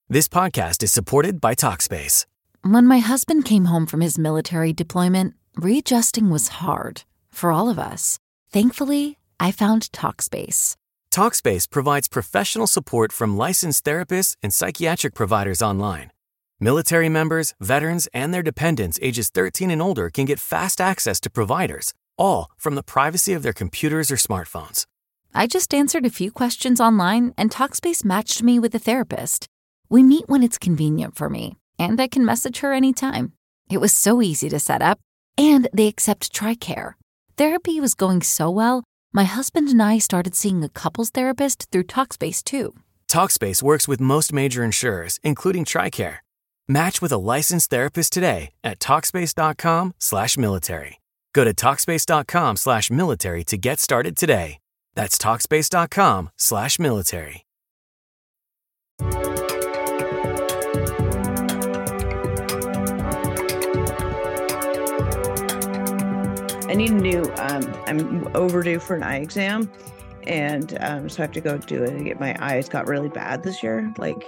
This podcast is supported by Talkspace. When my husband came home from his military deployment, readjusting was hard for all of us. Thankfully, I found Talkspace. Talkspace provides professional support from licensed therapists and psychiatric providers online. Military members, veterans, and their dependents ages 13 and older can get fast access to providers, all from the privacy of their computers or smartphones. I just answered a few questions online, and Talkspace matched me with a therapist. We meet when it's convenient for me, and I can message her anytime. It was so easy to set up, and they accept TRICARE. Therapy was going so well, my husband and I started seeing a couples therapist through Talkspace too. Talkspace works with most major insurers, including TRICARE. Match with a licensed therapist today at Talkspace.com/military. Go to Talkspace.com/military to get started today. That's Talkspace.com/military. I need a new, I'm overdue for an eye exam, and so I have to go do it and get my eyes got really bad this year. Like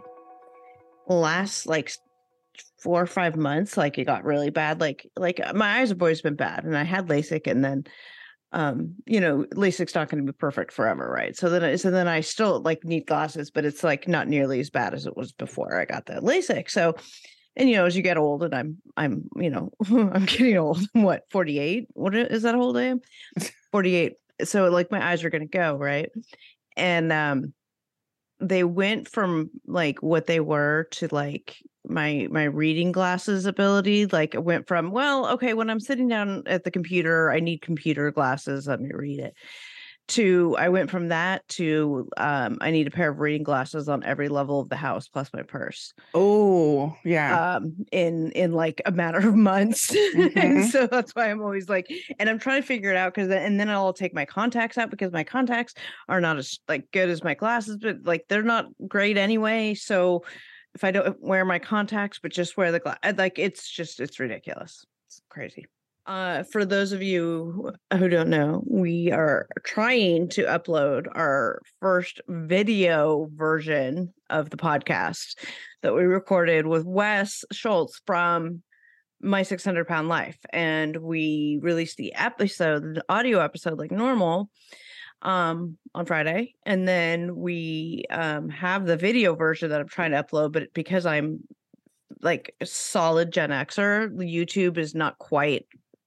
last 4 or 5 months, like it got really bad. Like my eyes have always been bad, and I had LASIK, and then LASIK's not going to be perfect forever, right? So then I still need glasses, but it's not nearly as bad as it was before I got the LASIK. So, and as you get old, and I'm I'm getting old. What, 48? What is that old I am? 48. So my eyes are going to go, right? And they went from what they were to my reading glasses ability. It went from, well, okay, when I'm sitting down at the computer, I need computer glasses, let me read it, to I went from that to I need a pair of reading glasses on every level of the house plus my purse. Oh, yeah. In a matter of months. And so that's why I'm always and I'm trying to figure it out, and then I'll take my contacts out, because my contacts are not as good as my glasses, but they're not great anyway. So if I don't wear my contacts, but just wear the glass, it's ridiculous. It's crazy. For those of you who don't know, we are trying to upload our first video version of the podcast that we recorded with Wes Schultz from My 600 Pound Life. And we released the audio episode like normal on Friday. And then we have the video version that I'm trying to upload, but because I'm a solid Gen Xer, YouTube is not quite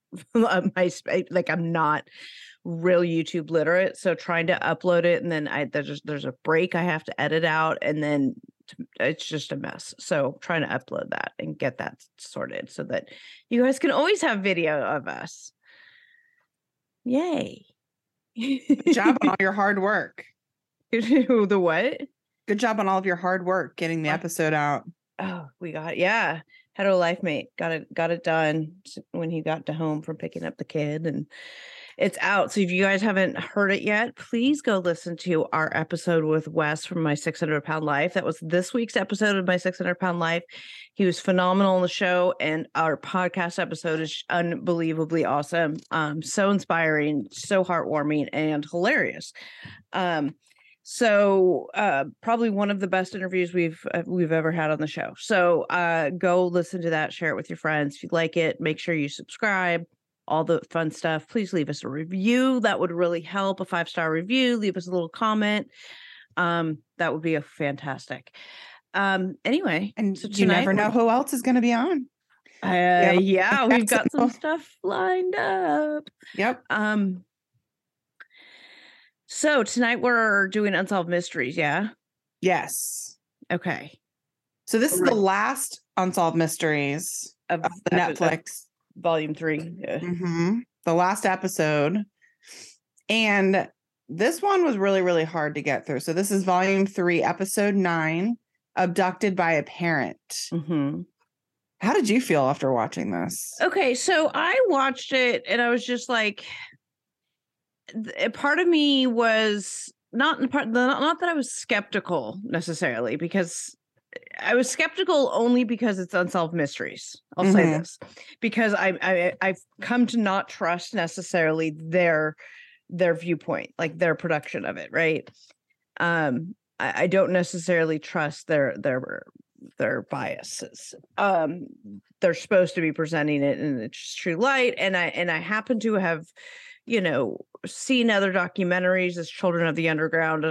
I'm not real YouTube literate, so trying to upload it, and then there's a break I have to edit out, and then it's just a mess. So trying to upload that and get that sorted so that you guys can always have video of us. Yay. Good job on all your hard work. The what? Good job on all of your hard work getting the episode out. Oh, we got, yeah. Had a life mate, got it done when he got to home from picking up the kid, and it's out. So if you guys haven't heard it yet, please go listen to our episode with Wes from My 600 Pound Life. That was this week's episode of My 600 Pound Life. He was phenomenal on the show, and our podcast episode is unbelievably awesome. So inspiring, so heartwarming, and hilarious. So probably one of the best interviews we've ever had on the show. So go listen to that, share it with your friends. If you like it, make sure you subscribe, all the fun stuff. Please leave us a review. That would really help. A 5-star review. Leave us a little comment. That would be fantastic. Anyway, and so you never know who else is going to be on. Yeah, we've got some stuff lined up. Yep. So tonight we're doing Unsolved Mysteries, yeah? Yes. Okay. So this is the last Unsolved Mysteries of the Netflix. Volume 3. Yeah. The last episode. And this one was really, really hard to get through. So this is Volume 3, Episode 9, Abducted by a Parent. How did you feel after watching this? Okay, so I watched it, and I was just part of me was not that I was skeptical necessarily, because I was skeptical only because it's Unsolved Mysteries. I'll say this, because I've come to not trust necessarily their viewpoint, their production of it, right? I don't necessarily trust their biases. They're supposed to be presenting it in its true light, and I happen to have, seen other documentaries as Children of the Underground.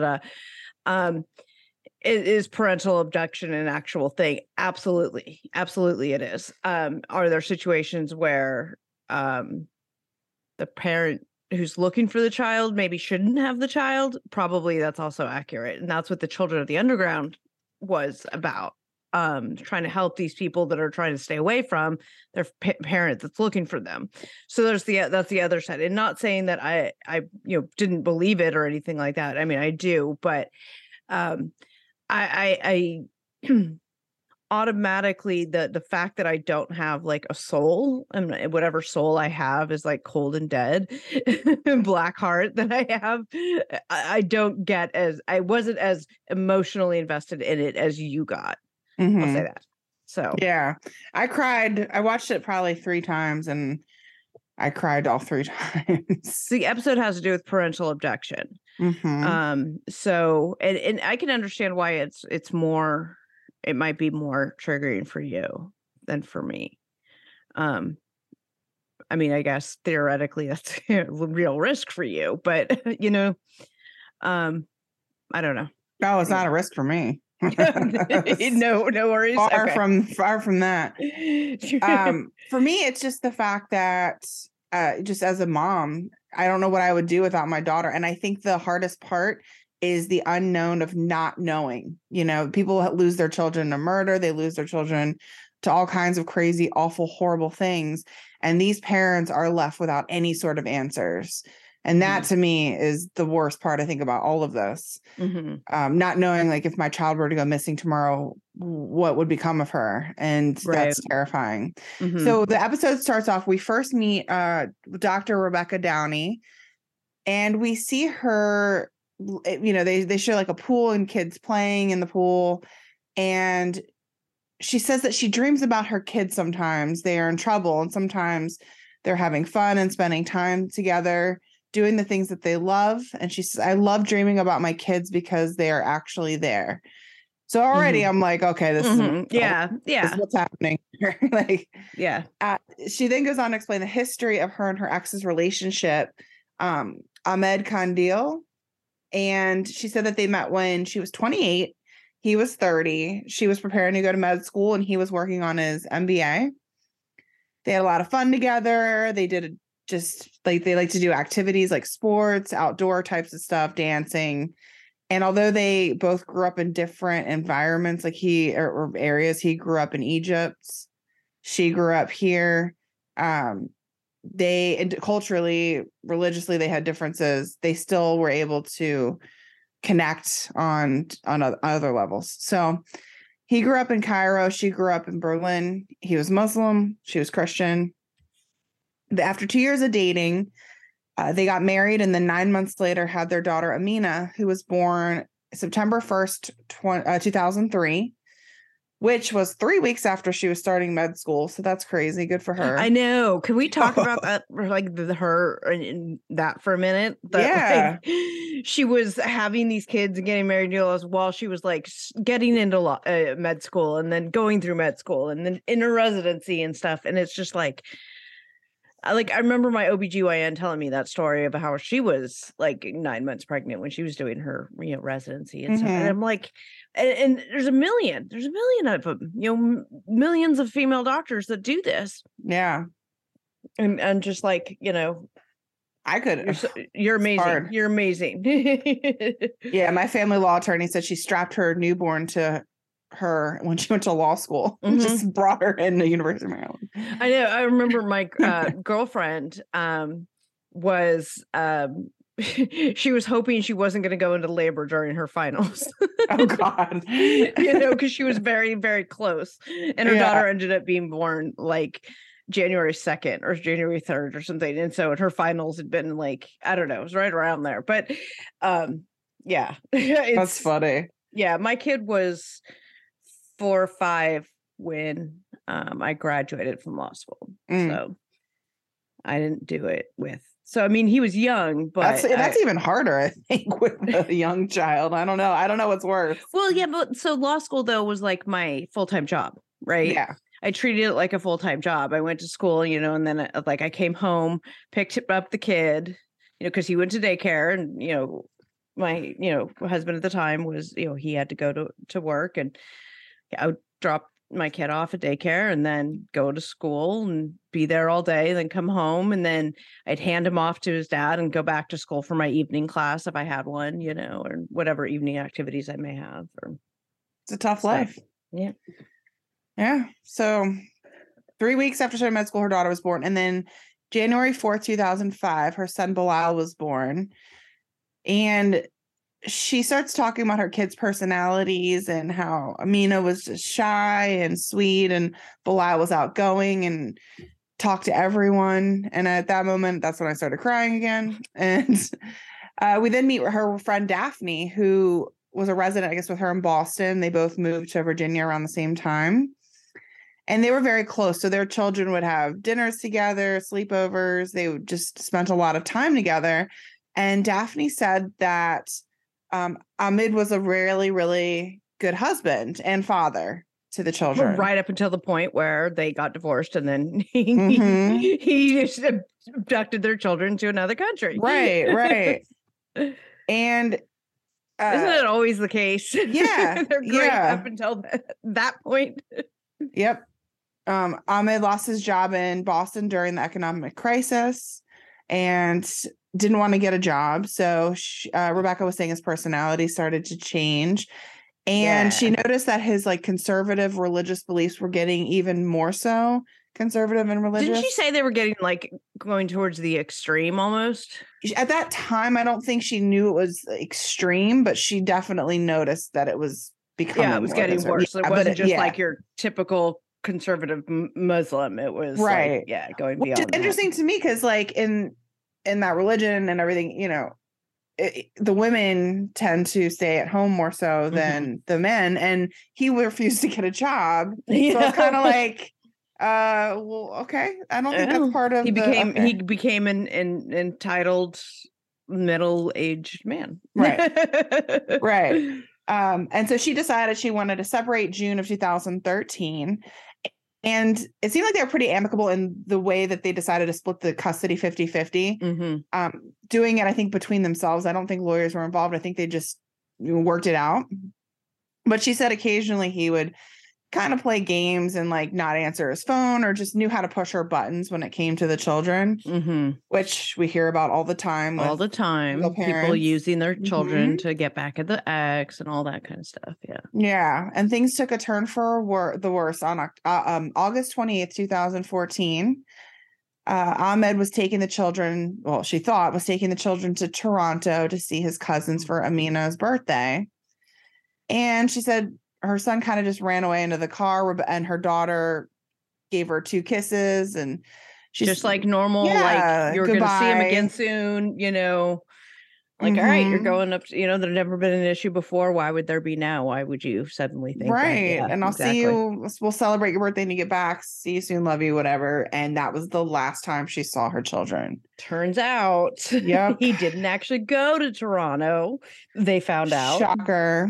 Is parental abduction an actual thing? Absolutely it is. Are there situations where the parent who's looking for the child maybe shouldn't have the child? Probably that's also accurate. And that's what the Children of the Underground was about. Trying to help these people that are trying to stay away from their parent that's looking for them. So that's the other side. And not saying that I didn't believe it or anything like that. I mean, I do, but I automatically the fact that I don't have like a soul, and whatever soul I have is like cold and dead, black heart that I have, I don't get I wasn't as emotionally invested in it as you got. Mm-hmm. I'll say that. So yeah, I cried. I watched it probably 3 times and I cried all 3 times. The episode has to do with parental abduction. Mm-hmm. So and I can understand why it's more, it might be more triggering for you than for me. I mean, I guess theoretically that's a real risk for you, but I don't know. No, it's not a risk for me. No worries. Far from that. For me, it's just the fact that just as a mom, I don't know what I would do without my daughter. And I think the hardest part is the unknown of not knowing. People lose their children to murder. They lose their children to all kinds of crazy, awful, horrible things. And these parents are left without any sort of answers. And that to me is the worst part, I think, about all of this. Mm-hmm. Not knowing, like, if my child were to go missing tomorrow, what would become of her? And that's terrifying. Mm-hmm. So the episode starts off, we first meet Dr. Rebecca Downey, and we see her, they show like a pool and kids playing in the pool. And she says that she dreams about her kids sometimes. They are in trouble, and sometimes they're having fun and spending time together, doing the things that they love. And she says, I love dreaming about my kids because they are actually there. So already I'm like, okay, this is this is what's happening. She then goes on to explain the history of her and her ex's relationship, Ahmed Kandil. And she said that they met when she was 28. He was 30. She was preparing to go to med school and he was working on his MBA. They had a lot of fun together. They did they like to do activities like sports, outdoor types of stuff, dancing. And although they both grew up in different environments, like or areas, he grew up in Egypt, she grew up here. They culturally, religiously, they had differences. They still were able to connect on other levels. So he grew up in Cairo. She grew up in Berlin. He was Muslim. She was Christian. After 2 years of dating, they got married, and then 9 months later had their daughter Amina, who was born September 1st, 2003, which was 3 weeks after she was starting med school. So that's crazy. Good for her. I know. Can we talk about that, like her and that for a minute? Yeah. Like, she was having these kids and getting married while she was like getting into med school, and then going through med school, and then in her residency and stuff. And it's just like I remember my OBGYN telling me that story of how she was like 9 months pregnant when she was doing her, residency and stuff. And I'm like, and there's a million of them, millions of female doctors that do this. Yeah. And just like, I could. You're amazing. You're amazing. Yeah. My family law attorney said she strapped her newborn to her when she went to law school and just brought her in the University of Maryland. I know. I remember my girlfriend was she was hoping she wasn't going to go into labor during her finals. Oh God. Because she was very, very close, and her daughter ended up being born like January 2nd or January 3rd or something. And so her finals had been like, I don't know, it was right around there. But that's funny. Yeah, my kid was 4 or 5 when I graduated from law school. So I didn't do it with So, I mean, he was young, but that's even harder, I think, with a young child. I don't know what's worse. Well, yeah, but so law school, though, was like my full-time job, right? Yeah. I treated it like a full-time job. I went to school, and then I came home, picked up the kid, because he went to daycare, and, my, husband at the time was, he had to go to work, and I would drop my kid off at daycare and then go to school and be there all day, then come home, and then I'd hand him off to his dad and go back to school for my evening class if I had one, or whatever evening activities I may have. It's a tough life. Yeah. Yeah. So 3 weeks after starting med school, her daughter was born. And then January 4th, 2005, her son Bilal was born. And she starts talking about her kids' personalities and how Amina was just shy and sweet and Bilal was outgoing and talked to everyone. And at that moment, that's when I started crying again. And we then meet her friend Daphne, who was a resident, I guess, with her in Boston. They both moved to Virginia around the same time. And they were very close. So their children would have dinners together, sleepovers. They would just spent a lot of time together. And Daphne said that Ahmed was a really, really good husband and father to the children. Right up until the point where they got divorced and then he just abducted their children to another country. Right. And isn't it always the case? Yeah. They're great up until that point. Yep. Ahmed lost his job in Boston during the economic crisis and didn't want to get a job. So Rebecca was saying his personality started to change. And she noticed that his conservative religious beliefs were getting even more so conservative and religious. Didn't she say they were getting going towards the extreme almost? At that time, I don't think she knew it was extreme, but she definitely noticed that it was becoming it was getting worse. It wasn't just like your typical conservative Muslim. It was right. Going beyond. Which is interesting to me because in that religion and everything, the women tend to stay at home more so than the men, and he refused to get a job. So it's kind of well, okay. I don't think that's part of he became an entitled middle-aged man. Right. And so she decided she wanted to separate June of 2013. And it seemed like they were pretty amicable in the way that they decided to split the custody 50-50. Doing it, I think, between themselves. I don't think lawyers were involved. I think they just worked it out. But she said occasionally he would kind of play games and not answer his phone or just knew how to push her buttons when it came to the children, which we hear about all the time. People using their children to get back at the ex and all that kind of stuff. Yeah. And things took a turn for the worse on August 28th, 2014. Ahmed was taking the children, she thought was taking the children to Toronto to see his cousins for Amina's birthday. And she said her son kind of just ran away into the car, and her daughter gave her 2 kisses, and she's just like normal, you're going to see him again soon, all right, you're going up, there's never been an issue before. Why would there be now? Why would you suddenly think right? And I'll see you. We'll celebrate your birthday when you get back. See you soon. Love you. Whatever. And that was the last time she saw her children. Turns out, he didn't actually go to Toronto. They found out. Shocker.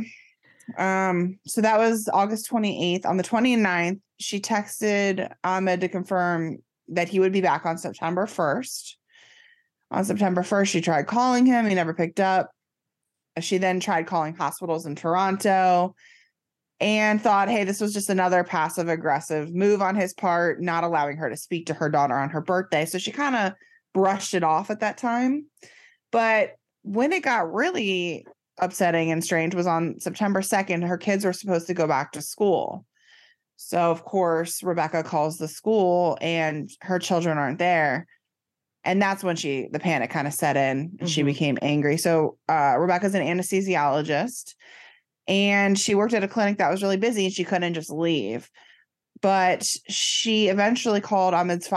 So that was August 28th. On the 29th, she texted Ahmed to confirm that he would be back on September 1st. On September 1st, she tried calling him. He never picked up. She then tried calling hospitals in Toronto and thought, hey, this was just another passive aggressive move on his part, not allowing her to speak to her daughter on her birthday. So she kind of brushed it off at that time. But when it got really upsetting and strange was on September 2nd, her kids were supposed to go back to school. So, of course, Rebecca calls the school and her children aren't there. And that's when the panic kind of set in and she became angry. So Rebecca's an anesthesiologist and she worked at a clinic that was really busy and she couldn't just leave. But she eventually called Ahmed's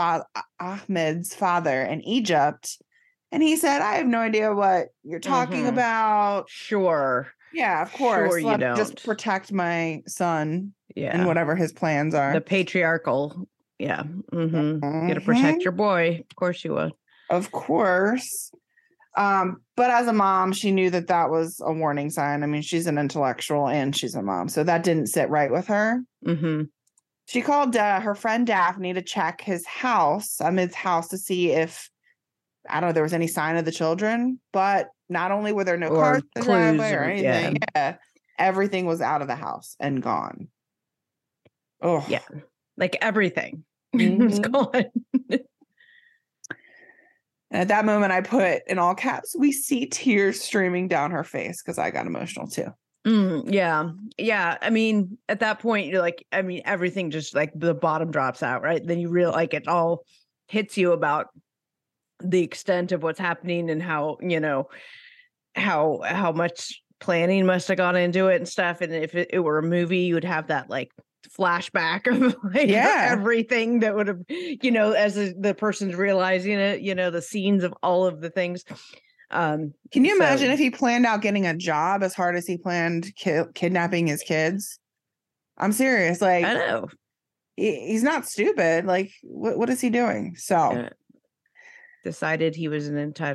father in Egypt. And he said, I have no idea what you're talking about. Sure. Yeah, of course. Sure you don't. Just protect my son and whatever his plans are. The patriarchal. Yeah. You got to protect your boy. Of course you would. Of course. But as a mom, she knew that was a warning sign. I mean, she's an intellectual and she's a mom, so that didn't sit right with her. Mm-hmm. She called her friend Daphne to check his house, to see if, I don't know, there was any sign of the children. But not only were there no cars in the driveway or anything, everything was out of the house and gone. Oh, yeah, like everything Mm-hmm. was gone. And at that moment, I put in all caps, "We see tears streaming down her face," because I got emotional too. Yeah. I mean, at that point, you're like, I mean, everything just like the bottom drops out, right? Then you realize like it all hits you about the extent of what's happening and how, how much planning must have gone into it and stuff. And if it were a movie, you would have that like flashback of like everything that would have, as the person's realizing it, the scenes of all of the things. Can you imagine if he planned out getting a job as hard as he planned kidnapping his kids? I'm serious. Like, I know he's not stupid. Like, what is he doing? So decided he was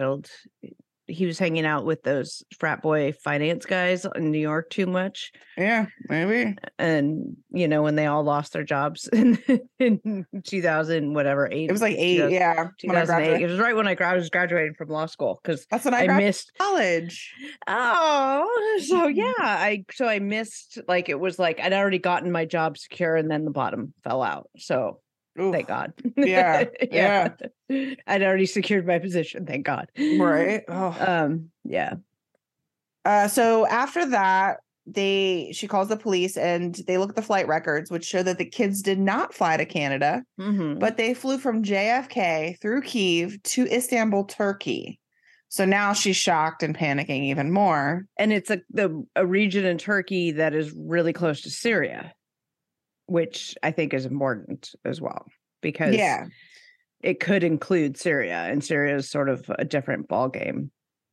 he was hanging out with those frat boy finance guys in New York too much. Yeah, maybe. And, when they all lost their jobs in 2000, whatever, 8. It was like 8, 2008. It was right when I was graduating from law school because that's when I missed college. Oh, so yeah. I missed, like, it was like I'd already gotten my job secure and then the bottom fell out. So oof. Thank God. Yeah. I'd already secured my position. Thank God. Right. Oh. Yeah. So after that, she calls the police and they look at the flight records, which show that the kids did not fly to Canada, but they flew from JFK through Kyiv to Istanbul, Turkey. So now she's shocked and panicking even more. And it's a region in Turkey that is really close to Syria, which I think is important as well, because it could include Syria, and Syria is sort of a different ballgame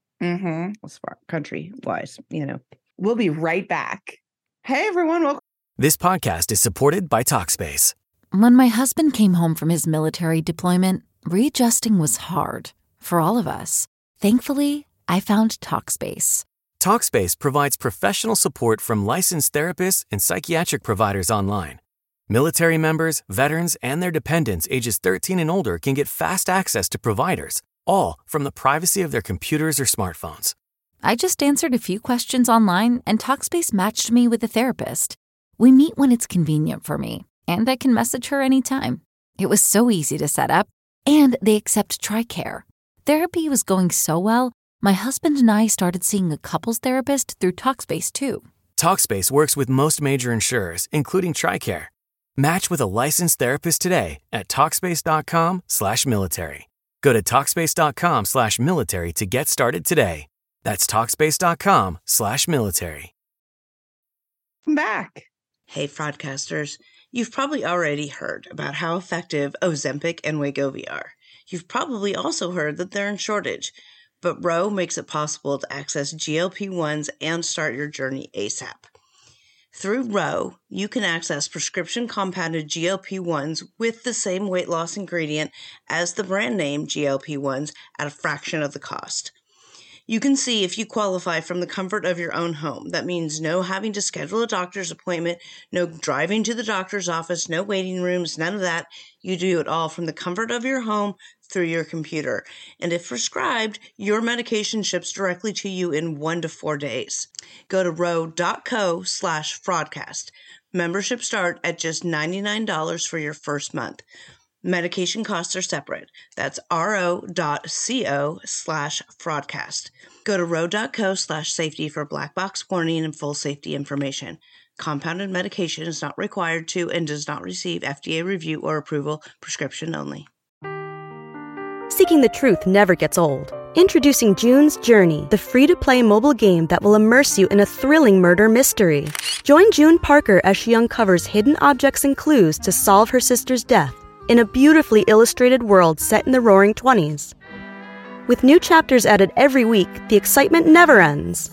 as far country-wise, We'll be right back. Hey, everyone. Welcome. This podcast is supported by Talkspace. When my husband came home from his military deployment, readjusting was hard for all of us. Thankfully, I found Talkspace. Talkspace provides professional support from licensed therapists and psychiatric providers online. Military members, veterans, and their dependents ages 13 and older can get fast access to providers, all from the privacy of their computers or smartphones. I just answered a few questions online, and Talkspace matched me with a therapist. We meet when it's convenient for me, and I can message her anytime. It was so easy to set up, and they accept TRICARE. Therapy was going so well, my husband and I started seeing a couples therapist through Talkspace too. Talkspace works with most major insurers, including TRICARE. Match with a licensed therapist today at Talkspace.com/military. Go to Talkspace.com/military to get started today. That's Talkspace.com/military. Come back. Hey, fraudcasters. You've probably already heard about how effective Ozempic and Wegovy are. You've probably also heard that they're in shortage, but Ro makes it possible to access GLP-1s and start your journey ASAP. Through Ro, you can access prescription compounded GLP-1s with the same weight loss ingredient as the brand name GLP-1s at a fraction of the cost. You can see if you qualify from the comfort of your own home. That means no having to schedule a doctor's appointment, no driving to the doctor's office, no waiting rooms, none of that. You do it all from the comfort of your home through your computer. And if prescribed, your medication ships directly to you in 1 to 4 days. Go to ro.co/fraudcast. Membership start at just $99 for your first month. Medication costs are separate. That's ro.co/fraudcast. Go to ro.co/safety for black box warning and full safety information. Compounded medication is not required to and does not receive FDA review or approval. Prescription only. Seeking the truth never gets old. Introducing June's Journey, the free-to-play mobile game that will immerse you in a thrilling murder mystery. Join June Parker as she uncovers hidden objects and clues to solve her sister's death in a beautifully illustrated world set in the Roaring '20s. With new chapters added every week, the excitement never ends.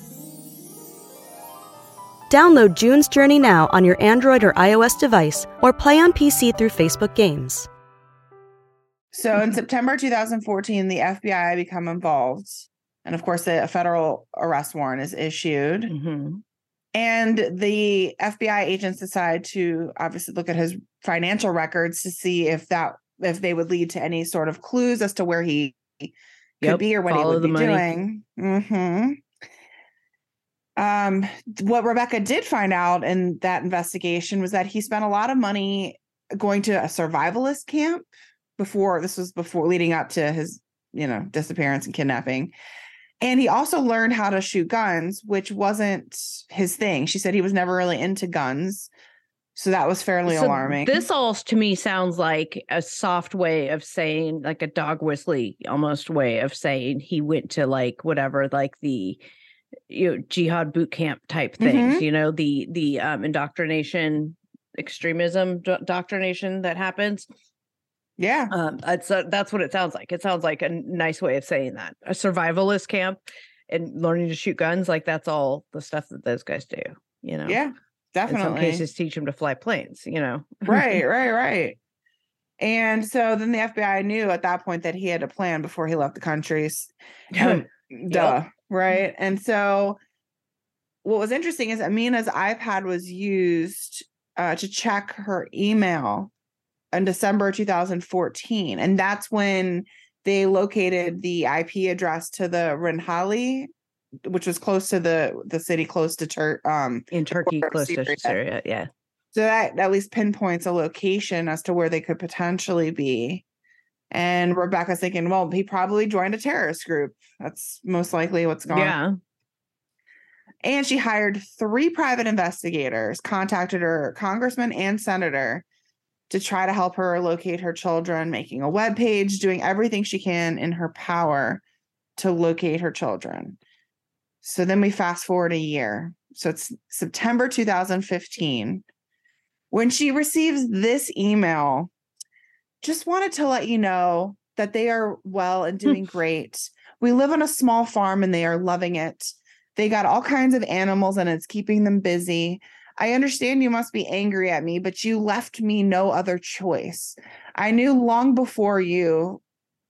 Download June's Journey now on your Android or iOS device, or play on PC through Facebook Games. So in September 2014, the FBI become involved. And of course, a federal arrest warrant is issued. Mm-hmm. And the FBI agents decide to obviously look at his financial records to see if they would lead to any sort of clues as to where he could be or what he would be doing. Mm-hmm. What Rebecca did find out in that investigation was that he spent a lot of money going to a survivalist camp before leading up to his, disappearance and kidnapping. And he also learned how to shoot guns, which wasn't his thing. She said he was never really into guns. So that was fairly alarming. This all to me sounds like a soft way of saying, like a dog whistly almost way of saying he went to like whatever, like the jihad boot camp type things, Mm-hmm. the indoctrination, extremism doctrination that happens. Yeah. That's what it sounds like. It sounds like a nice way of saying that. A survivalist camp and learning to shoot guns, like that's all the stuff that those guys do, Yeah, definitely. In some cases teach them to fly planes, Right. And so then the FBI knew at that point that he had a plan before he left the country. Right. And so what was interesting is Amina's iPad was used to check her email in December 2014. And that's when they located the IP address to the Rinhali, which was close to the city close to in Turkey, close to Syria. Yeah. So that at least pinpoints a location as to where they could potentially be. And Rebecca's thinking, well, he probably joined a terrorist group. That's most likely what's going on. Yeah. And she hired 3 private investigators, contacted her congressman and senator to try to help her locate her children, making a webpage, doing everything she can in her power to locate her children. So then we fast forward a year. So it's September 2015. When she receives this email, just wanted to let you know that they are well and doing great. We live on a small farm and they are loving it. They got all kinds of animals and it's keeping them busy. I understand you must be angry at me, but you left me no other choice. I knew long before you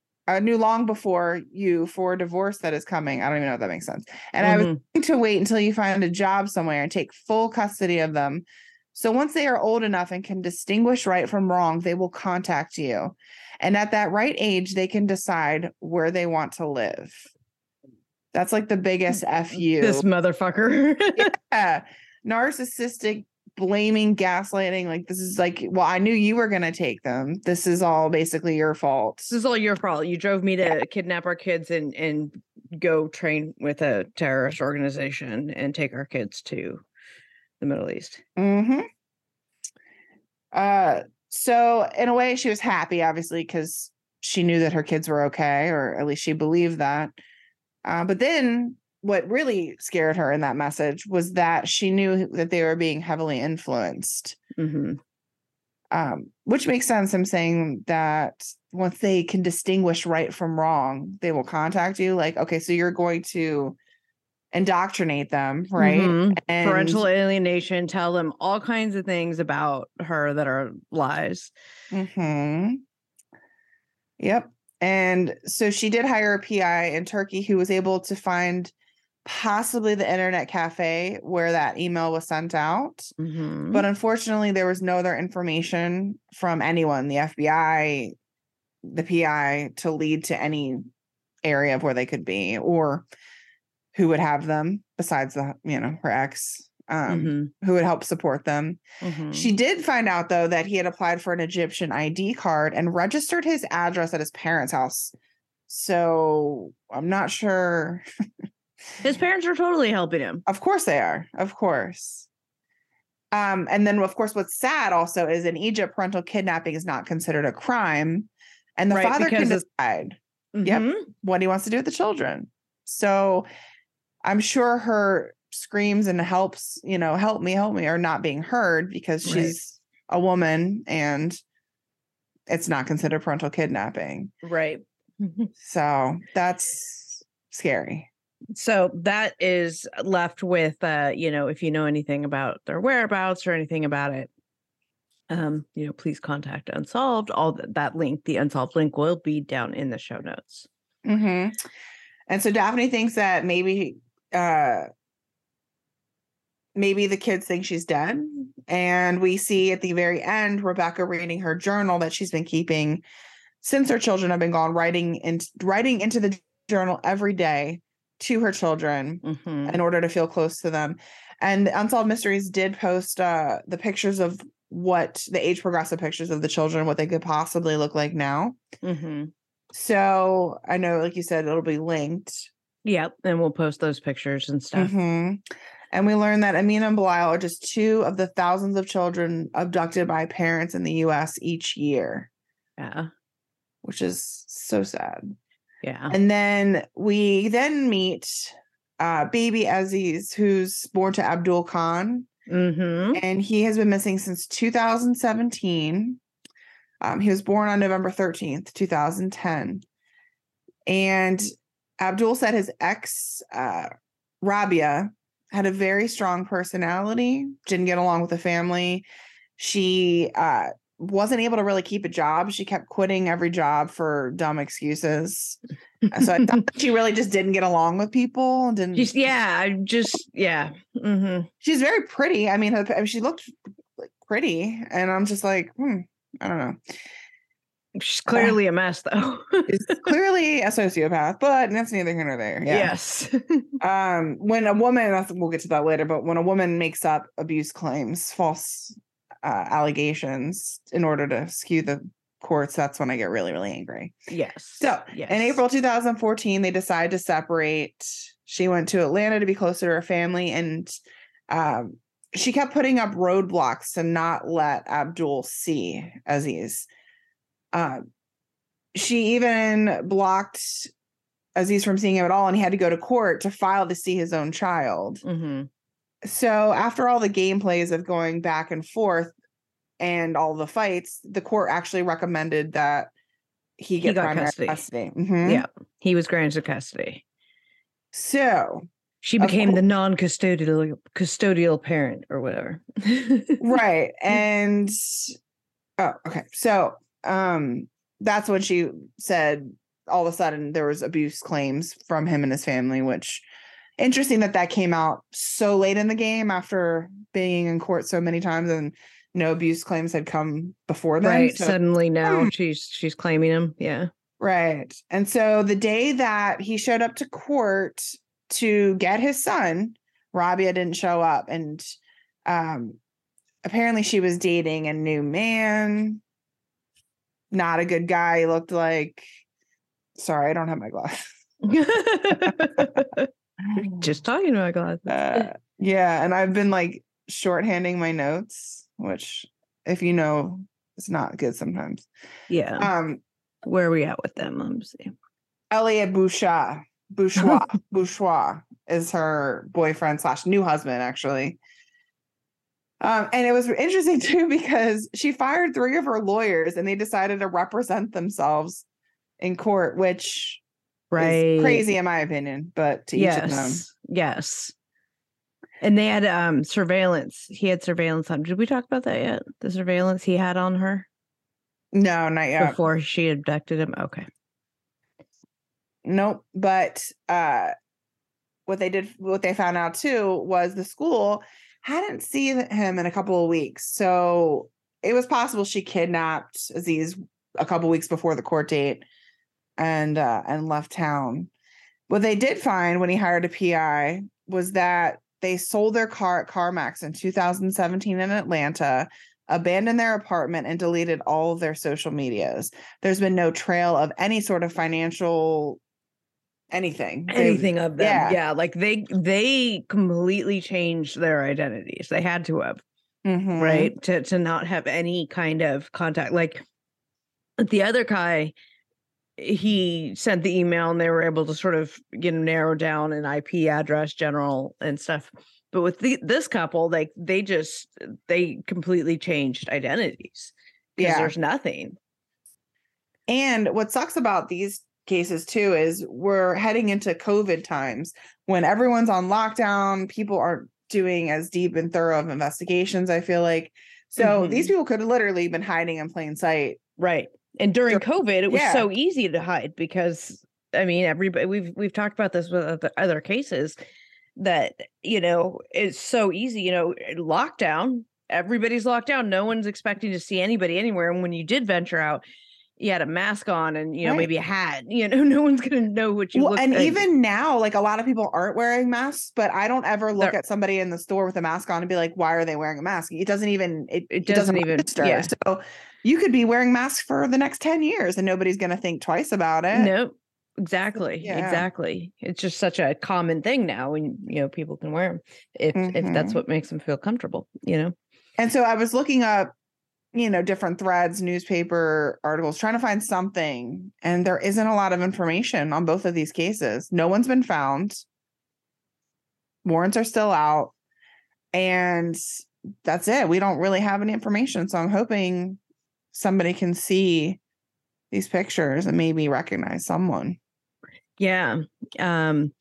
for a divorce that is coming. I don't even know if that makes sense. And I was going to wait until you find a job somewhere and take full custody of them. So once they are old enough and can distinguish right from wrong, they will contact you. And at that right age, they can decide where they want to live. That's like the biggest FU. This motherfucker. Yeah. Narcissistic, blaming, gaslighting. Like, this is like, well, I knew you were going to take them. This is all basically your fault. This is all your fault. You drove me to kidnap our kids and go train with a terrorist organization and take our kids to the Middle East. Mm-hmm. So in a way, she was happy, obviously, because she knew that her kids were okay, or at least she believed that. But then what really scared her in that message was that she knew that they were being heavily influenced. Mm-hmm. Which makes sense. I'm saying that once they can distinguish right from wrong, they will contact you. Like, okay, so you're going to indoctrinate them, right? Mm-hmm. And parental alienation, tell them all kinds of things about her that are lies. Mm-hmm. Yep. And so she did hire a PI in Turkey who was able to find possibly the internet cafe where that email was sent out. Mm-hmm. But unfortunately, there was no other information from anyone, the FBI, the PI, to lead to any area of where they could be or who would have them besides her ex, who would help support them. Mm-hmm. She did find out, though, that he had applied for an Egyptian ID card and registered his address at his parents' house. So I'm not sure. His parents are totally helping him. Of course they are. Of course. And then, of course, what's sad also is in Egypt, parental kidnapping is not considered a crime. And the father can decide what he wants to do with the children. So I'm sure her screams and helps, help me, are not being heard because she's a woman and it's not considered parental kidnapping. Right. So that's scary. So that is left with, if you know anything about their whereabouts or anything about it, please contact Unsolved. All that link, the Unsolved link, will be down in the show notes. Mm-hmm. And so Daphne thinks that maybe the kids think she's dead. And we see at the very end, Rebecca reading her journal that she's been keeping since her children have been gone, writing into the journal every day to her children in order to feel close to them. And Unsolved Mysteries did post the pictures of what the age progressive pictures of the children, what they could possibly look like now. So I know, like you said, it'll be linked. Yep. And we'll post those pictures and stuff. And we learned that Amina and Belial are just 2 of the thousands of children abducted by parents in the U.S. each year. Yeah. Which is so sad. Yeah. And then we meet baby Aziz, who's born to Abdul Khan. And he has been missing since 2017. He was born on November 13th, 2010. And Abdul said his ex, Rabia, had a very strong personality, didn't get along with the family. She wasn't able to really keep a job. She kept quitting every job for dumb excuses. So I thought she really just didn't get along with people. She's very pretty. I mean, she looked pretty, and I'm just like, I don't know. She's clearly a mess, though. She's clearly a sociopath, but that's neither here nor there. Yeah. Yes. When a woman, we'll get to that later, but when a woman makes up abuse claims, false allegations in order to skew the courts, that's when I get really, really angry. Yes. So in April 2014, they decided to separate. She went to Atlanta to be closer to her family, and she kept putting up roadblocks to not let Abdul see Aziz. She even blocked Aziz from seeing him at all, and he had to go to court to file to see his own child. So after all the gameplays of going back and forth and all the fights, the court actually recommended that he get primary custody. Yeah, he was granted custody. So she became the non-custodial parent or whatever. Right. And okay. So that's when she said all of a sudden there was abuse claims from him and his family, which interesting that came out so late in the game after being in court so many times and no abuse claims had come before then. Right. So, suddenly now she's claiming him. Yeah. Right. And so the day that he showed up to court to get his son, Rabia didn't show up. And apparently she was dating a new man. Not a good guy. He looked like, sorry, I don't have my glasses. Just talking about glasses. Yeah. And I've been like shorthanding my notes, which if you know, it's not good sometimes. Yeah. Where are we at with them? Let me see. Elliot Bourgeois is her boyfriend / new husband, actually. And it was interesting too, because she fired 3 of her lawyers and they decided to represent themselves in court, which is crazy in my opinion, but to each of them. Yes. And they had surveillance. He had surveillance on. Did we talk about that yet? The surveillance he had on her? No, not yet. Before she abducted him? Okay. Nope. But what they found out too was the school hadn't seen him in a couple of weeks. So it was possible she kidnapped Aziz a couple weeks before the court date and left town. What they did find when he hired a PI was that they sold their car at CarMax in 2017 in Atlanta, abandoned their apartment, and deleted all of their social medias. There's been no trail of any sort of financial anything of them. Yeah. Like they completely changed their identities. They had to have, right? To not have any kind of contact. Like the other guy, he sent the email and they were able to sort of narrow down an IP address general and stuff. But with this couple, like they completely changed identities because there's nothing. And what sucks about these cases too is we're heading into COVID times when everyone's on lockdown. People aren't doing as deep and thorough of investigations, I feel like. So these people could have literally been hiding in plain sight. Right. And during COVID, it was Yeah. so easy to hide because, I mean, everybody, we've talked about this with other cases that, you know, it's so easy, you know, lockdown, everybody's locked down. No one's expecting to see anybody anywhere. And when you did venture out, you had a mask on and, you know, maybe a hat, you know, no one's going to know what you look like. And even now, like a lot of people aren't wearing masks, but I don't ever look at somebody in the store with a mask on and be like, why are they wearing a mask? It doesn't even, it doesn't even register. Yeah. So you could be wearing masks for the next 10 years and nobody's going to think twice about it. Nope. Exactly. Yeah. Exactly. It's just such a common thing now and, you know, people can wear them if that's what makes them feel comfortable, you know? And so I was looking up, you know, different threads, newspaper articles, trying to find something. And there isn't a lot of information on both of these cases. No one's been found. Warrants are still out. And that's it. We don't really have any information. So I'm hoping somebody can see these pictures and maybe recognize someone. Yeah. And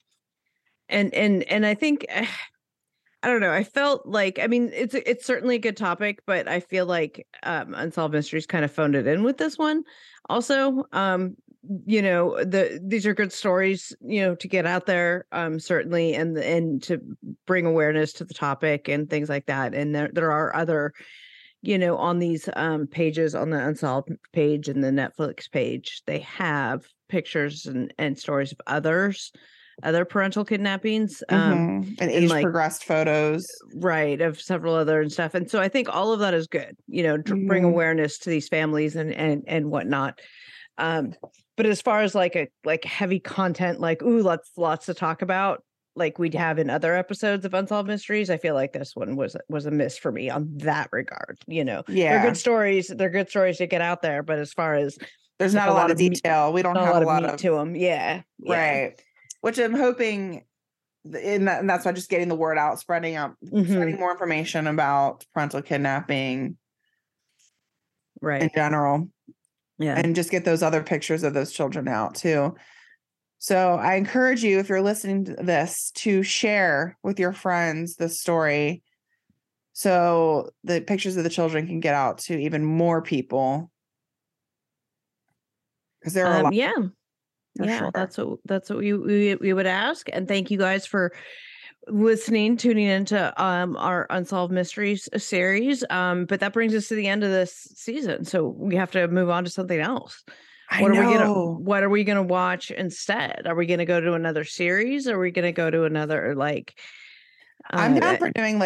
I think, I don't know. I felt like, I mean, it's certainly a good topic, but I feel like Unsolved Mysteries kind of phoned it in with this one. Also, you know, these are good stories, you know, to get out there, certainly, and to bring awareness to the topic and things like that. And there are other, you know, on these pages, on the Unsolved page and the Netflix page, they have pictures and stories of other parental kidnappings and age progressed photos, right, of several other and stuff. And so I think all of that is good, you know, to bring awareness to these families and whatnot. But as far as like heavy content, like, lots to talk about, like we'd have in other episodes of Unsolved Mysteries, I feel like this one was a miss for me on that regard. You know, they're good stories. They're good stories to get out there. But as far as there's not a lot of detail, we don't have a lot of meat to them. Yeah. Right. Which I'm hoping, and that's why just getting the word out, spreading more information about parental kidnapping, right, in general, and just get those other pictures of those children out too. So I encourage you, if you're listening to this, to share with your friends the story, so the pictures of the children can get out to even more people. Because there are a lot. Sure. That's what we would ask. And thank you guys for tuning into our Unsolved Mysteries series. But that brings us to the end of this season. So we have to move on to something else. What are we gonna watch instead? Are we gonna go to another series? Are we gonna go to another I'm down for doing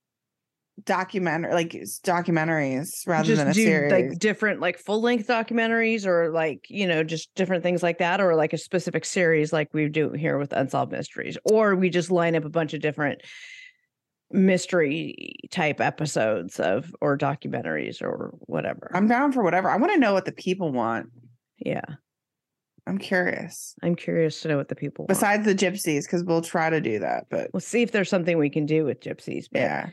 documentaries rather than a series, like different, like full-length documentaries, or like, you know, just different things like that, or like a specific series like we do here with Unsolved Mysteries, or we just line up a bunch of different mystery type episodes or documentaries or whatever. I'm down for whatever. I want to know what the people want. Yeah, I'm curious to know what the people want. Besides the gypsies, because we'll try to do that, but we'll see if there's something we can do with gypsies. But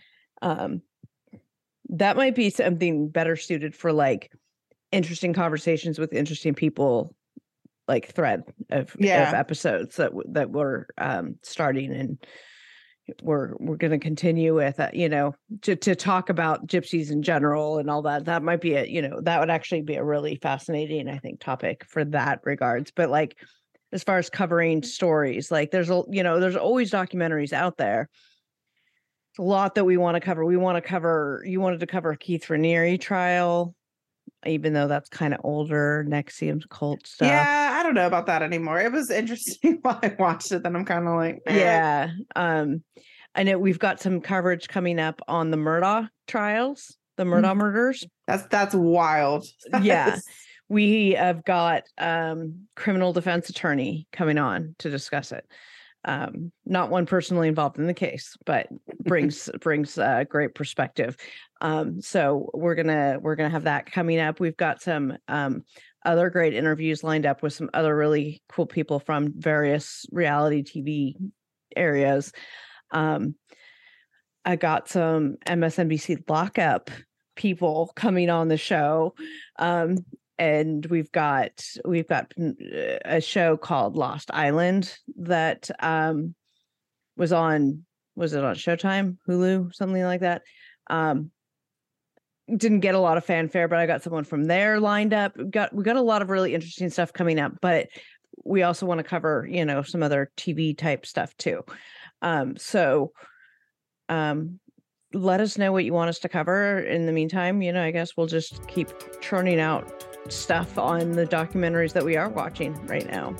that might be something better suited for like interesting conversations with interesting people, like thread of episodes that we're starting, and we're going to continue with, you know, to talk about gypsies in general and all that. That might be that would actually be a really fascinating, I think, topic for that regards. But like, as far as covering stories, like there's always documentaries out there. A lot that we want to cover. You wanted to cover Keith Raniere trial, even though that's kind of older, NXIVM cult stuff. Yeah, I don't know about that anymore. It was interesting while I watched it, then I'm kind of like, yeah. I know we've got some coverage coming up on the Murdaugh trials, the Murdaugh murders. That's wild. Yeah. We have got criminal defense attorney coming on to discuss it. Not one personally involved in the case, but brings great perspective. So we're gonna have that coming up. We've got some other great interviews lined up with some other really cool people from various reality TV areas. I got some MSNBC lockup people coming on the show. And we've got a show called Lost Island that was it on Showtime, Hulu, something like that. didn't get a lot of fanfare, but I got someone from there lined up. We got a lot of really interesting stuff coming up, but we also want to cover, some other TV type stuff too. Let us know what you want us to cover. In the meantime, I guess we'll just keep churning out stuff on the documentaries that we are watching right now,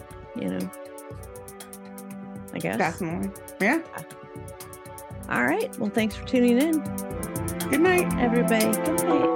I guess. Definitely. Yeah. All right. Well, thanks for tuning in. Good night, everybody. Good night.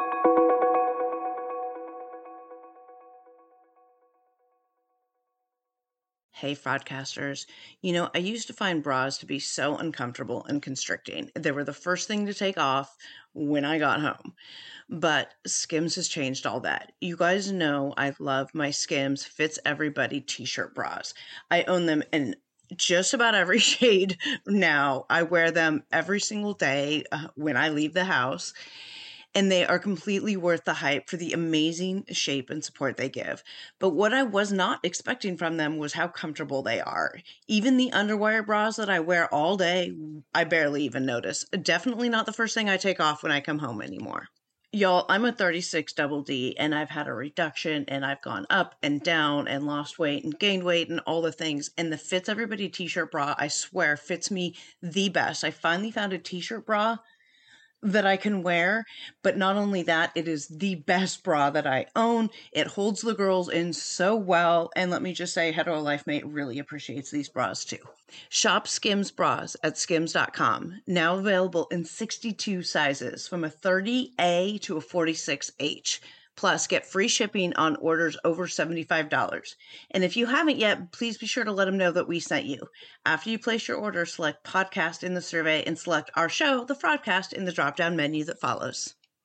Hey, fraudcasters. I used to find bras to be so uncomfortable and constricting. They were the first thing to take off when I got home. But Skims has changed all that. You guys know I love my Skims Fits Everybody t-shirt bras. I own them in just about every shade now. I wear them every single day when I leave the house. And they are completely worth the hype for the amazing shape and support they give. But what I was not expecting from them was how comfortable they are. Even the underwire bras that I wear all day, I barely even notice. Definitely not the first thing I take off when I come home anymore. Y'all, I'm a 36 double D, and I've had a reduction, and I've gone up and down and lost weight and gained weight and all the things. And the Fits Everybody t-shirt bra, I swear, fits me the best. I finally found a t-shirt bra that I can wear, but not only that, it is the best bra that I own. It holds the girls in so well, and let me just say, Hetero Life Mate really appreciates these bras too. Shop Skims bras at skims.com, now available in 62 sizes, from a 30A to a 46H. Plus, get free shipping on orders over $75. And if you haven't yet, please be sure to let them know that we sent you. After you place your order, select podcast in the survey and select our show, The Fraudcast, in the drop-down menu that follows.